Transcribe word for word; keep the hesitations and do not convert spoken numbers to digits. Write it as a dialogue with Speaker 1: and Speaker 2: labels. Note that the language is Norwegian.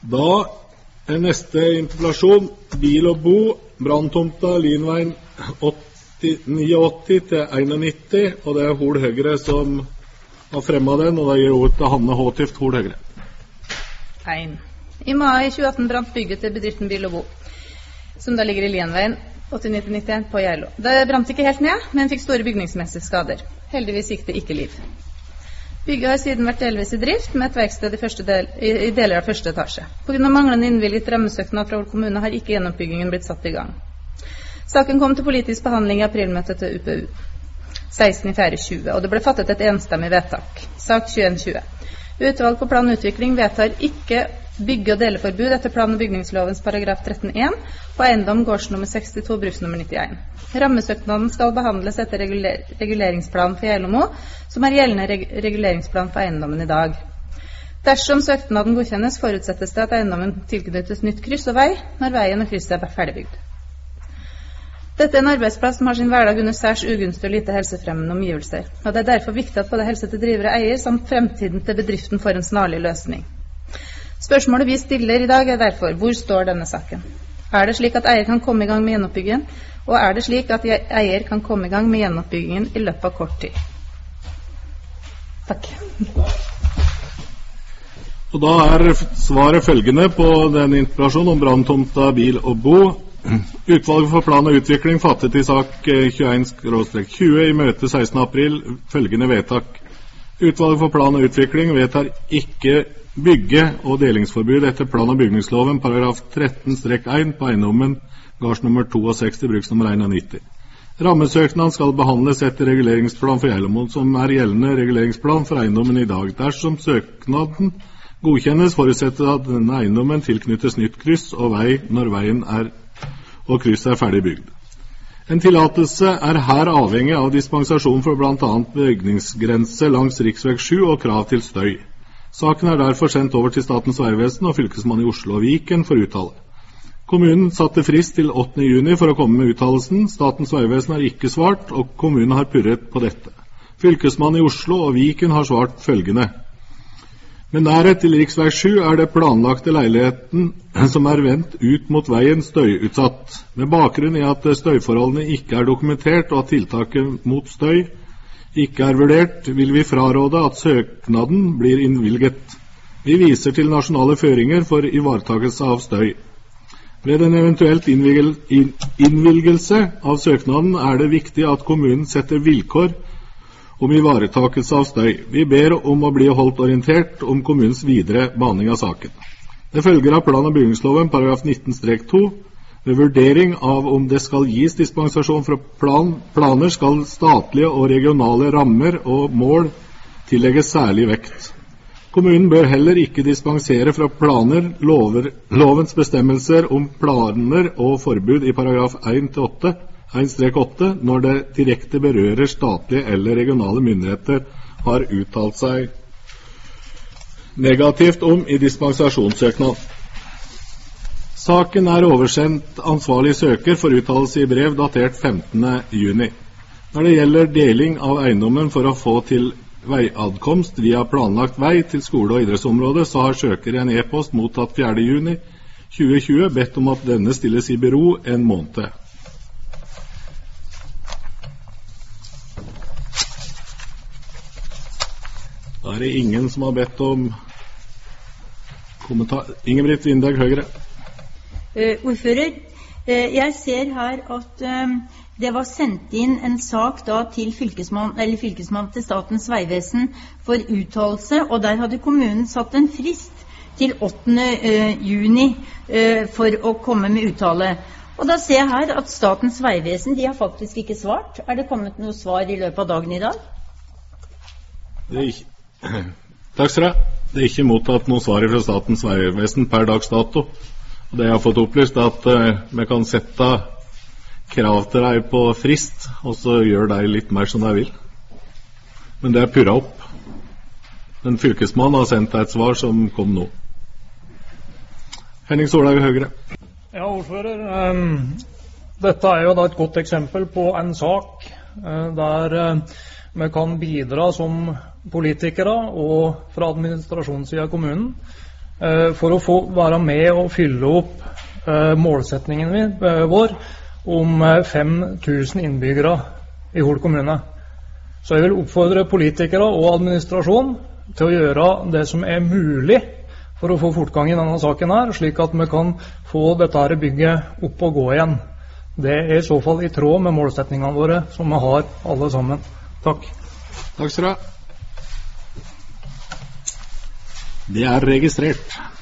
Speaker 1: Da er neste interpellasjon Bil og Bo, branntomta Linveien åtti til nittien, og det er Hol Høyre som har fremmet den, og da gir ordet til Hanne Håtift, Hol Høyre.
Speaker 2: Ein. I mai tjue atten brant bygget til bedriften Bil og Bo, som da ligger i Linveien åttini til nittien på Geilo. Det brant ikke helt ned, men fikk store bygningsmessige skader. Heldigvis gikk det ikke liv. Bygget har siden vært delvis i drift, med et verksted i, første del, i, i deler av første etasje. På grunn av manglende innvilget rammesøknad fra Hol kommune har ikke gjennombyggingen blitt satt i gang. Saken kom til politisk behandling i aprilmøtet til U P U seksten april tjue, og det ble fattet et enstemmig vedtak. Sak tjueen tjue. Utvalg på plan og utvikling vedtar ikke bygge- og deleforbud etter plan- og bygningslovens paragraf tretten punkt én på eiendom gårdsnummer sekstito, bruksnummer nittien. Rammesøknaden skal behandles etter reguler reguleringsplan for Geilomo, som er gjeldende reg reguleringsplan for eiendommen i dag. Dersom søknaden godkjennes, forutsettes det at eiendommen tilknyttes nytt kryss og vei når veien og krysset er ferdigbygd. Dette er en arbeidsplass som har sin hverdag under særs ugunstig og lite helsefremmende omgivelser, og det er derfor viktig at både helse til driver og eier samt fremtiden til bedriften får en snarlig løsning. Spørsmålet vi stiller i dag er derfor, hvor står denne saken? Er det slik at eier kan komme i gang med gjenoppbyggingen, og er det slik at eier kan komme i gang med gjenoppbyggingen i løpet av kort tid? Takk.
Speaker 1: Og da er svaret følgende på denne interpellasjonen om branntomta Bil og Bo. Utvalget for plan og utvikling fattet i sak tjueen tjue i møte sekstende april følgende vedtak. Utvalget for plan og utvikling vedtar ikke bygge- og delingsforbud etter plan- og bygningsloven paragraf tretten én på eiendommen gårdsnummer sekstito, bruksnummer nittien. Rammesøknaden skal behandles etter reguleringsplan for Geilomo, som er gjeldende reguleringsplan for eiendommen i dag. Dersom søknaden godkjennes, forutsetter at denne eiendommen tilknyttes nytt kryss og vei når veien er og krysset er ferdig bygd. En tillatelse er her avhengig av dispensasjon for blant annet bygningsgrense langs riksvei sju og krav til støy. Saken er derfor sendt over til Statens vegvesen og fylkesmann i Oslo og Viken for uttale. Kommunen satte frist til åttende juni for å komme med uttalelsen. Statens vegvesen har ikke svart, og kommunen har purret på dette. Fylkesmann i Oslo og Viken har svart følgende. Med nærhet til riksvei sju er det planlagte leiligheten som er vendt ut mot veien støyutsatt. Med bakgrunn i at støyforholdene ikke er dokumentert og at tiltaket mot støy ikke er vurdert, vil vi fraråde at søknaden blir innvilget. Vi viser til nasjonale føringer for ivaretakelse av støy. Ved en eventuelt innvilgelse av søknaden er det viktig at kommunen setter vilkår om ivaretakelse av støy. Vi ber om å bli holdt orientert om kommunens videre behandling av saken. Det følger av plan- og bygningsloven paragraf nitten to. Ved vurdering av om det skal gis dispensasjon fra plan, planer skal statlige og regionale rammer og mål tillegges særlig vekt. Kommunen bør heller ikke dispensere fra planer, lover, lovens bestemmelser om planer og forbud i paragraf én til åtte når det direkte berører statlige eller regionale myndigheter har uttalt seg negativt om i dispensasjonssøknad. Saken er oversendt ansvarlig søker for uttalelse i brev datert femtende juni. Når det gjelder deling av eiendommen for å få til veiadkomst via planlagt vei til skole- og idrettsområdet, så har søker i en e-post mottatt fjerde juni tjue tjue bedt om at denne stilles i bero en måned. Da er det ingen som har bedt om kommentar. Ingebrigt Vindeg, Høyre.
Speaker 3: Uh, ordfører, uh, jeg ser her at uh, det var sendt inn en sak da til fylkesmann, eller fylkesmann til Statens vegvesen for uttalelse, og der hadde kommunen satt en frist til åttende juni uh, for å komme med uttale. Og da ser jeg her at Statens vegvesen, de har faktisk ikke svart. Er det kommet noe svar i løpet av dagen i dag?
Speaker 1: Det er ikke. Takk skal du ha. Det er ikke mottatt noe svar fra Statens vegvesen per dags dato. Det jeg har fått opplyst er at uh, vi kan sette krav til deg på frist, og så gjør deg litt mer som deg vil. Men det er purret opp. Men fylkesmannen har sendt deg et svar som kom nå. Henning Solhaug, Høyre.
Speaker 4: Ja, ordfører. Um, dette er jo da et godt eksempel på en sak uh, der uh, vi kan bidra som politikere og fra administrasjonssiden av kommunen eh, for å få være med og fylle opp eh, målsetningen vi, eh, vår om eh, fem tusen innbyggere i Hol kommune. Så jeg vil oppfordre politikere og administrasjon til å gjøre det som er mulig for å få fortgang i denne saken her, slik at vi kan få dette her bygget opp og gå igjen. Det er i så fall i tråd med målsetningene våre som vi har alle sammen. Takk.
Speaker 1: Takk skal du ha. Det er registrert.